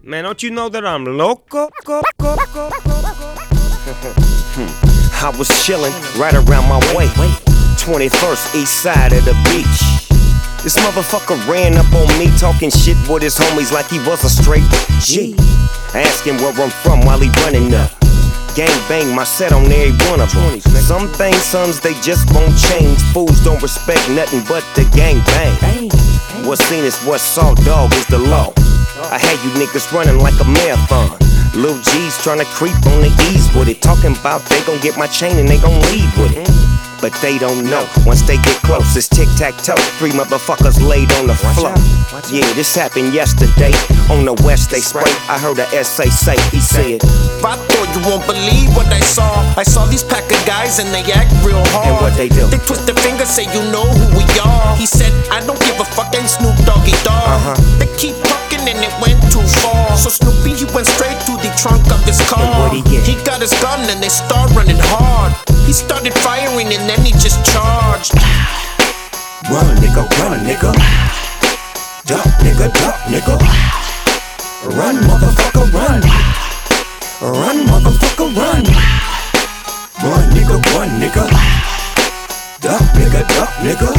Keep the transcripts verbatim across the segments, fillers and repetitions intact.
Man, don't you know that I'm loco? Go, go, go, go, go. I was chillin' right around my way. twenty-first east side of the beach. This motherfucker ran up on me talking shit with his homies like he was a straight G. I asked him where I'm from while he running up. Gang bang my set on every one of them. Some things, sons, they just won't change. Fools don't respect nothing but the gang bang. What's seen is what's saw, dog, is the law. I had you niggas running like a marathon. Lil G's tryna creep on the ease with it. Talking about they gon' get my chain and they gon' leave with it. But they don't know, once they get close, it's tic-tac-toe. Three motherfuckers laid on the floor. Yeah, this happened yesterday. On the west they spray. I heard a S A say, he said, I thought you won't believe what I saw. I saw these pack of guys and they act real hard. And what they do? They twist their fingers, say you know who we are. He said, I don't give a fuck, ain't Snoop Doggy Dogg. Uh-huh. They keep talking and it went too far. So Snoopy, he went straight to the trunk of his car. And what'd he get? He got his gun and they start running hard. He started firing and then he just charged. Run, nigga, run, nigga. Duck, nigga, duck, nigga. Run, motherfucker, run. Run, motherfucker, run. Run, nigga, run, nigga. Duck, nigga, duck, nigga.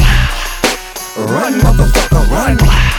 Run, motherfucker, run.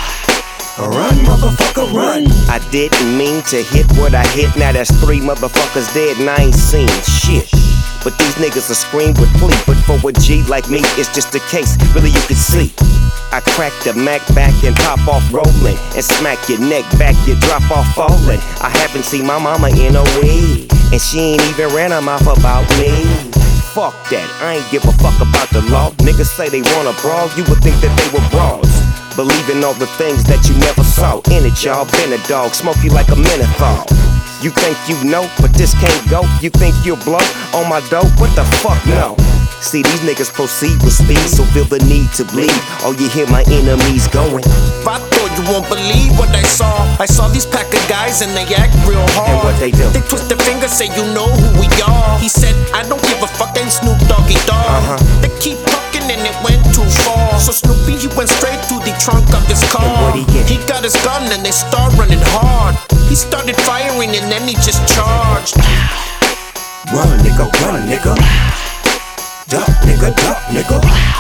Run, motherfucker, run. I didn't mean to hit what I hit. Now that's three motherfuckers dead and I ain't seen shit. But these niggas will scream with plea. But for a G like me, it's just a case, really you can see. I crack the Mac back and pop off rolling, and smack your neck back, you drop off falling. I haven't seen my mama in a week, and she ain't even ran her mouth about me. Fuck that, I ain't give a fuck about the law. Niggas say they wanna brawl, you would think that they were brawls. Believing all the things that you never saw. In it, y'all, been a dog, smoke you like a menthol. You think you know, but this can't go. You think you'll blow on my dope? What the fuck, no. See, these niggas proceed with speed, so feel the need to bleed. Oh, you hear my enemies going. I thought you won't believe what I saw. I saw these pack of guys and they act real hard. And what they do? They twist their fingers, say you know who we are. He said, I don't give a fuck, ain't Snoop Doggy Dogg. Uh-huh. They keep talking and it went too far. So Snoopy, he went straight to the trunk of his car. And what'd he get? He got his gun and they start running hard. He started firing and then he just charged. Run, nigga, run, nigga. Duck, nigga, duck, nigga.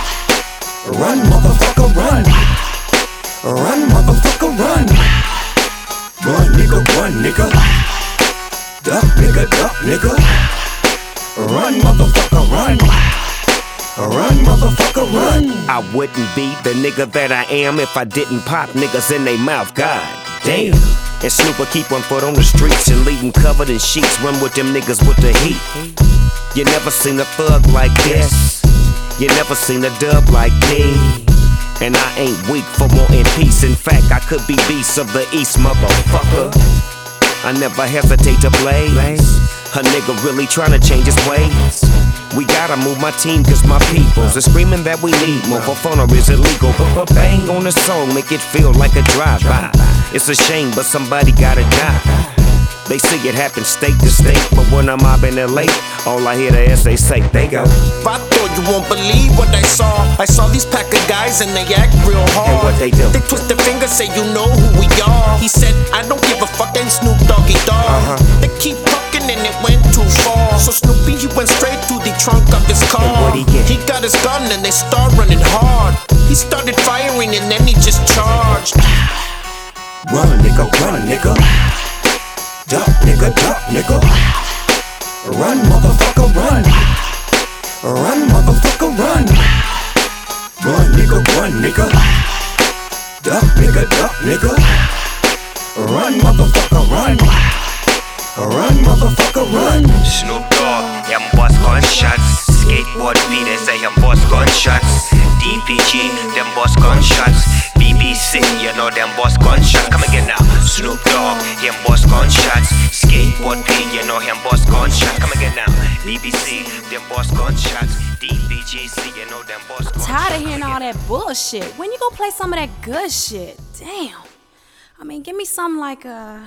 Run, motherfucker, run. Run, motherfucker, run. Run, nigga, run, nigga. Duck, nigga, duck, nigga. Run, motherfucker, run. Run, motherfucker, run. I wouldn't be the nigga that I am if I didn't pop niggas in they mouth. God damn. And Snooper keep one foot on the streets and leave them covered in sheets. Run with them niggas with the heat. You never seen a thug like this. You never seen a dub like me. And I ain't weak for wanting peace. In fact, I could be beast of the east, motherfucker. I never hesitate to blaze. A nigga really tryna change his ways. We gotta move my team cause my peoples are screaming that we need more. For fun or is illegal? But bang on the song, make it feel like a drive-by. It's a shame, but somebody gotta die. They see it happen state to state, but when I'm mobbing L A, all I hear the S A say, they go. I thought you won't believe what I saw. I saw these pack of guys and they act real hard. And what they do? They twist their fingers, say you know who we are. He said, I don't give a fuck, ain't Snoop Doggy Dogg. Uh-huh. They keep talking and it went too far. So Snoopy, he went straight to the trunk of his car. And what'd he get? He got his gun and they start running hard. He started firing and then he just charged. Run, nigga, run, nigga. Duck, nigga, duck, nigga. Run, motherfucker, run. Run, motherfucker, run. Run, nigga, run, nigga. Duck, nigga, duck, nigga. Run, motherfucker, run. Run, motherfucker, run. Snoop Dogg, hem boss gunshots. Skateboard P, they say hem boss gunshots. D P G, them boss gunshots. B B C, you know them boss gunshots. Come again now. Snoop Dogg, him boss gunshots. Skateboard P, you know him boss gunshots. Come again now. B B C, them boss gunshots. D P G C, you know them boss gunshots. Tired of hearing all that bullshit. When you gonna play some of that good shit? Damn. I mean, give me something like a.